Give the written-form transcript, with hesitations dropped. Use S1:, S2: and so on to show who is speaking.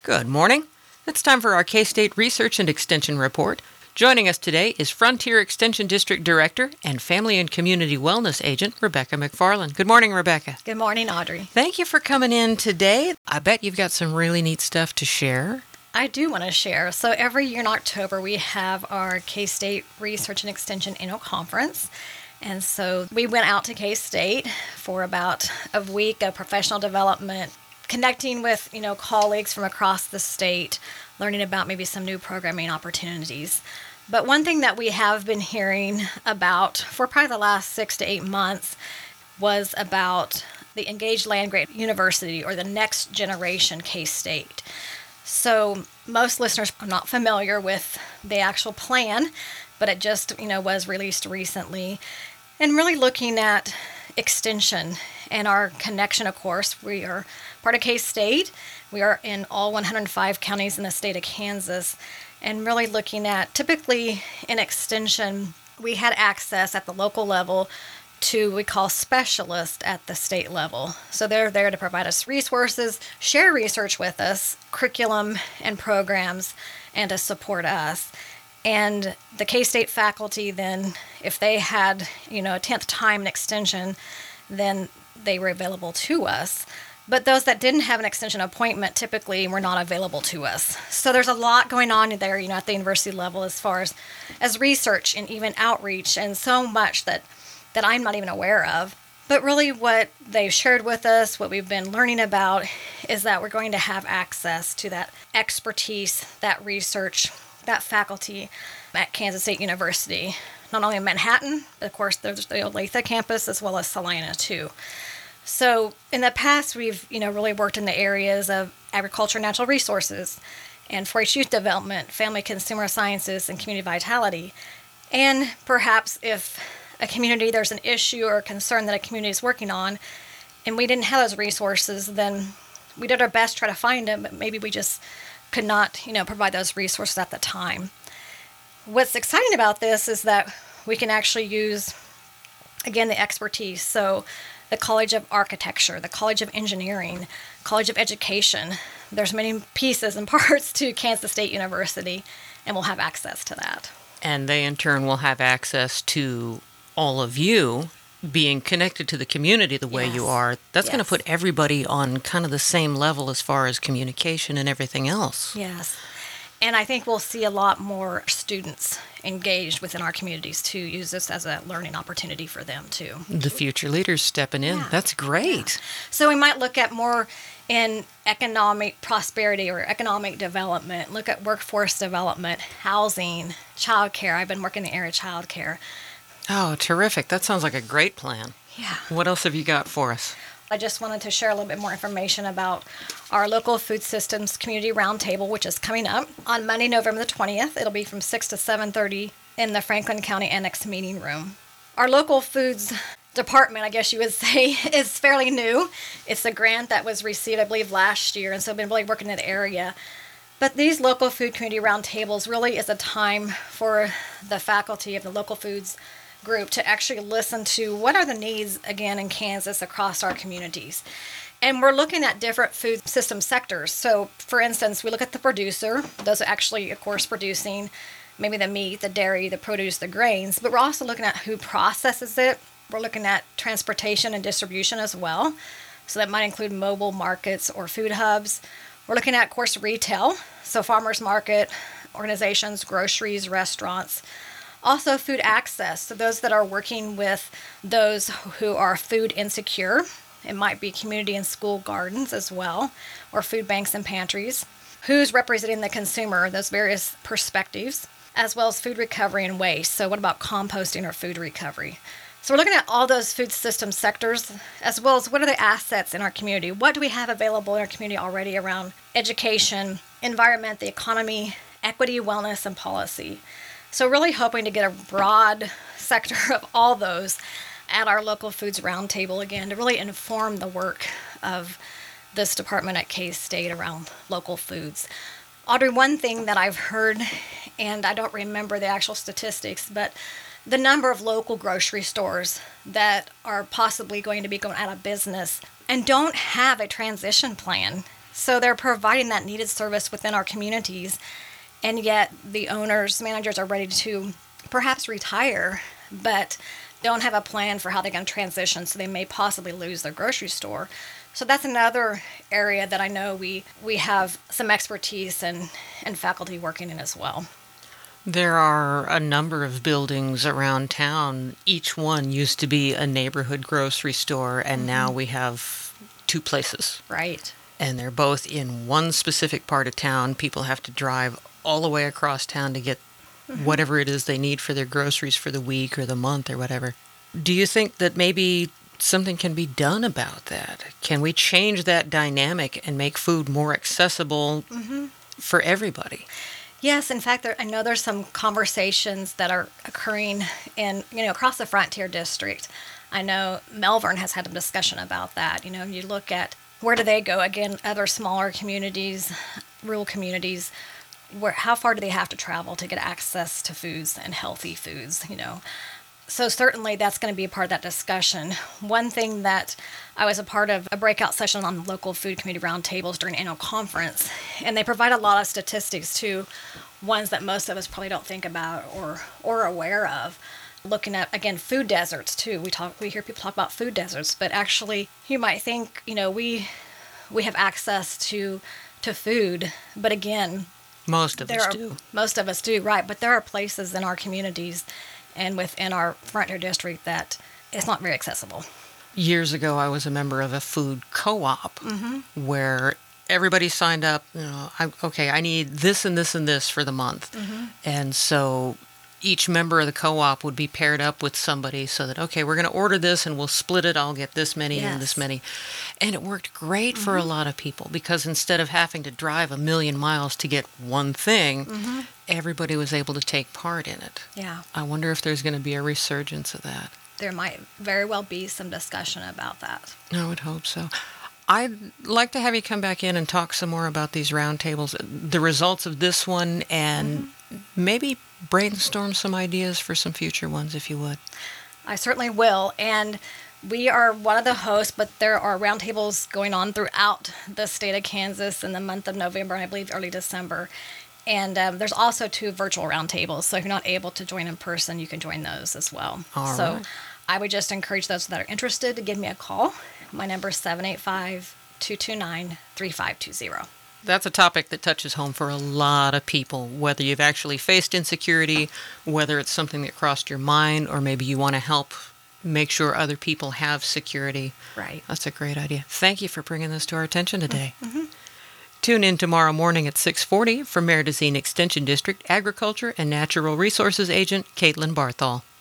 S1: Good morning. It's time for our K-State Research and Extension Report. Joining us today is Frontier Extension District Director and Family and Community Wellness Agent, Rebecca McFarland. Good morning, Rebecca.
S2: Good morning, Audrey.
S1: Thank you for coming in today. I bet you've got some really neat stuff to share.
S2: I do want to share. So every year in October, we have our K-State Research and Extension Annual Conference. And so we went out to K-State for about a week of professional development, connecting with, colleagues from across the state, learning about maybe some new programming opportunities. But one thing that we have been hearing about for probably the last 6 to 8 months was about the Engaged Land-Grant University, or the next generation K-State. So most listeners are not familiar with the actual plan, but it just, was released recently. And really looking at extension and our connection, of course. We are part of K-State. We are in all 105 counties in the state of Kansas. And really looking at, typically in extension, we had access at the local level to we call specialists at the state level. So they're there to provide us resources, share research with us, curriculum and programs, and to support us. And the K-State faculty then, if they had, a 10th time in extension, then they were available to us. But those that didn't have an extension appointment typically were not available to us. So there's a lot going on there, at the university level as far as research and even outreach, and so much that I'm not even aware of. But really what they've shared with us, what we've been learning about, is that we're going to have access to that expertise, that research, that faculty at Kansas State University, not only in Manhattan, but of course there's the Olathe campus as well as Salina too. So in the past, we've, really worked in the areas of agriculture and natural resources and 4-H youth development, family consumer sciences, and community vitality. And perhaps if there's an issue or concern that a community is working on, and we didn't have those resources, then we did our best to try to find them, but maybe we just could not, provide those resources at the time. What's exciting about this is that we can actually use, again, the expertise. So the College of Architecture, the College of Engineering, College of Education. There's many pieces and parts to Kansas State University, and we'll have access to that.
S1: And they, in turn, will have access to all of you being connected to the community the way you are. That's going to put everybody on kind of the same level as far as communication and everything else.
S2: Yes. And I think we'll see a lot more students engaged within our communities to use this as a learning opportunity for them too.
S1: The future leaders stepping in. Yeah. That's great.
S2: Yeah. So we might look at more in economic prosperity or economic development, look at workforce development, housing, childcare. I've been working in the area of childcare.
S1: Oh, terrific. That sounds like a great plan.
S2: Yeah.
S1: What else have you got for us?
S2: I just wanted to share a little bit more information about our local food systems community roundtable, which is coming up on Monday, November the 20th. It'll be from 6 to 7:30 in the Franklin County Annex meeting room. Our local foods department, I guess you would say, is fairly new. It's a grant that was received, I believe, last year, and so I've been really working in the area. But these local food community roundtables really is a time for the faculty of the local foods group to actually listen to what are the needs, again, in Kansas across our communities. And we're looking at different food system sectors. So, for instance, we look at the producer. Those are actually, of course, producing maybe the meat, the dairy, the produce, the grains. But we're also looking at who processes it. We're looking at transportation and distribution as well. So that might include mobile markets or food hubs. We're looking at, of course, retail. So farmers market, organizations, groceries, restaurants. Also food access, so those that are working with those who are food insecure. It might be community and school gardens as well, or food banks and pantries. Who's representing the consumer, those various perspectives, as well as food recovery and waste. So what about composting or food recovery? So we're looking at all those food system sectors, as well as what are the assets in our community? What do we have available in our community already around education, environment, the economy, equity, wellness, and policy? So really hoping to get a broad sector of all those at our local foods roundtable, again, to really inform the work of this department at K-State around local foods. Audrey, one thing that I've heard, and I don't remember the actual statistics, but the number of local grocery stores that are possibly going to be going out of business and don't have a transition plan. So they're providing that needed service within our communities, and yet the owners, managers are ready to perhaps retire, but don't have a plan for how they're going to transition, so they may possibly lose their grocery store. So that's another area that I know we have some expertise and faculty working in as well.
S1: There are a number of buildings around town. Each one used to be a neighborhood grocery store, and now we have two places.
S2: Right.
S1: And they're both in one specific part of town. People have to drive all the way across town to get whatever it is they need for their groceries for the week or the month or whatever. Do you think that maybe something can be done about that? Can we change that dynamic and make food more accessible for everybody?
S2: Yes, in fact, I know there's some conversations that are occurring in, across the Frontier District. I know Melbourne has had a discussion about that. You look at where do they go? Again, other smaller communities, rural communities, how far do they have to travel to get access to foods and healthy foods, So certainly that's going to be a part of that discussion. One thing that I was a part of a breakout session on local food community roundtables during annual conference, and they provide a lot of statistics too, ones that most of us probably don't think about or are aware of. Looking at, again, food deserts too. We hear people talk about food deserts, but actually you might think, we have access to food, but again,
S1: most of us do,
S2: right? But there are places in our communities and within our Frontier District that it's not very accessible.
S1: Years ago, I was a member of a food co-op where everybody signed up. I need this and this and this for the month, and so each member of the co-op would be paired up with somebody so that, we're going to order this and we'll split it. I'll get this many and this many. And it worked great for a lot of people because instead of having to drive 1,000,000 miles to get one thing, everybody was able to take part in it.
S2: Yeah.
S1: I wonder if there's going to be a resurgence of that.
S2: There might very well be some discussion about that.
S1: I would hope so. I'd like to have you come back in and talk some more about these roundtables, the results of this one, and maybe brainstorm some ideas for some future ones, if you would.
S2: I certainly will. And we are one of the hosts, but there are roundtables going on throughout the state of Kansas in the month of November, and I believe early December. And there's also 2 virtual roundtables. So if you're not able to join in person, you can join those as well.
S1: All
S2: so
S1: right.
S2: I would just encourage those that are interested to give me a call. My number is 785-229-3520.
S1: That's a topic that touches home for a lot of people, whether you've actually faced insecurity, whether it's something that crossed your mind, or maybe you want to help make sure other people have security.
S2: Right.
S1: That's a great idea. Thank you for bringing this to our attention today. Tune in tomorrow morning at 6:40 for Meridazine Extension District Agriculture and Natural Resources Agent Caitlin Barthol.